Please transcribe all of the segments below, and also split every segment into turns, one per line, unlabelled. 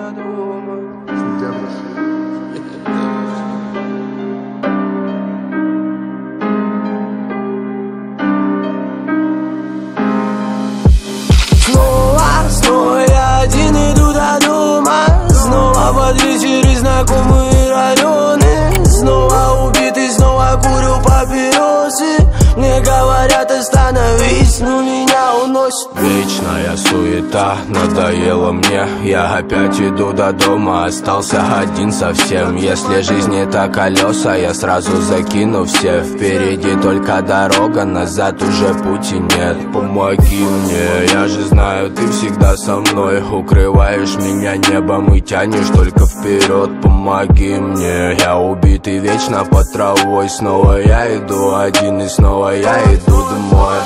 Снова я один иду до дома. Снова под вечер и знакомые районы. Снова убитый, снова курю папиросы. Мне говорят, остановись, но меня уносит.
Вечная суета надоела мне. Я опять иду до дома, остался один совсем. Если жизнь это колеса, я сразу закину все. Впереди только дорога, назад уже пути нет. Помоги мне, я же знаю, ты всегда со мной. Укрываешь меня небом и тянешь только вперед. Помоги мне, я убитый вечно под травой. Снова я иду один и снова я иду домой.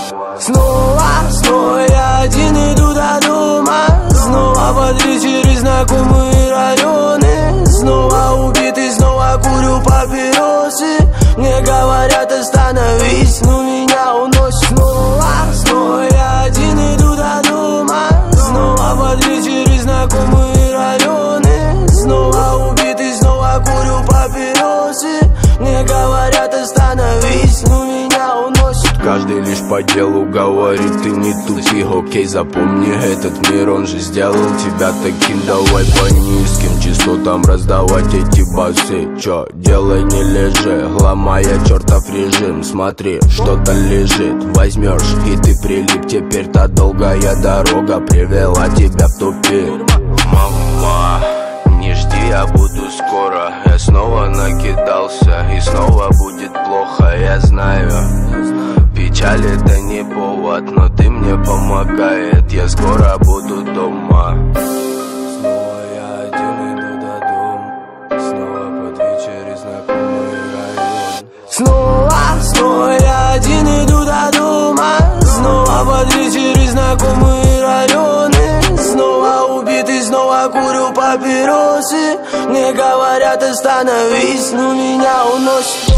Снова я один иду до дома. Снова под вечер и знакомые районы. Снова убитый, снова курю папиросы. Мне говорят, остановись, но меня уносит. Снова я один иду до дома. Снова под вечер и знакомые районы. Снова убитый, снова курю папиросы. Мне говорят, остановись, но меня уносит.
Каждый лишь по делу говорит, ты не тупи. Окей, запомни, этот мир, он же сделал тебя таким. Давай по низким частотам раздавать эти басы. Чё, делай, не лежи, ломая чертов режим. Смотри, что-то лежит, возьмешь и ты прилип. Теперь та долгая дорога привела тебя в тупик. Мама, не жди, я буду скоро. Я снова накидался и снова будет плохо, я знаю. Печаль это не повод, но ты мне помогает. Я скоро буду дома. Снова я один иду до дома. Снова под вечер и знакомый район.
Снова я один иду до дома. Снова под вечер и знакомые районы. Снова убитый, снова курю папиросы. Мне говорят, остановись, но меня уносит.